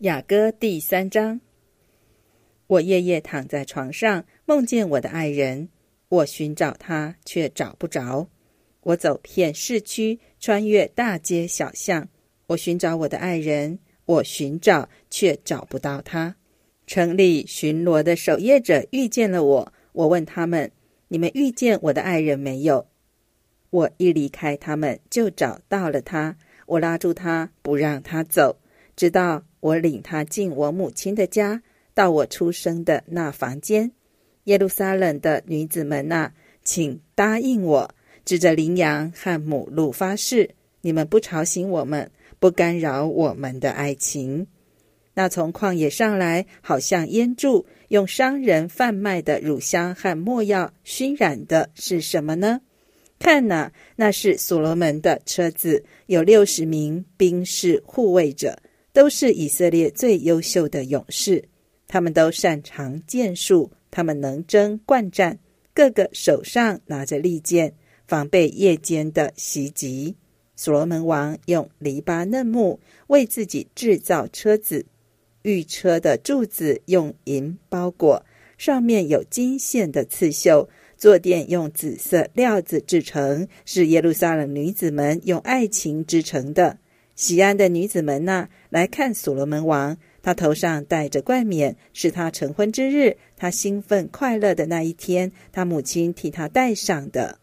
雅歌第3章。我夜夜躺在床上，梦见我的爱人，我寻找他，却找不着。我走遍市区，穿越大街小巷，我寻找我的爱人，我寻找，却找不到他。城里巡逻的守夜者遇见了我，我问他们：你们遇见我的爱人没有？我一离开他们，就找到了他。我拉住他，不让他走，直到我领他进我母亲的家，到我出生的那房间。耶路撒冷的女子们啊，请答应我，指着羚羊和母鹿发誓，你们不吵醒我们，不干扰我们的爱情。那从旷野上来，好像烟柱，用商人贩卖的乳香和没药熏染的是什么呢？看哪，那是所罗门的车子，有60名兵士护卫者，都是以色列最优秀的勇士。他们都擅长剑术，他们能征惯战，个个手上拿着利剑，防备夜间的袭击。所罗门王用黎巴嫩木为自己制造车子，御车的柱子用银包裹，上面有金线的刺绣，坐垫用紫色料子制成，是耶路撒冷女子们用爱情织成的。西安的女子们啊，来看所罗门王，他头上戴着冠冕，是他成婚之日，他兴奋快乐的那一天，他母亲替他戴上的。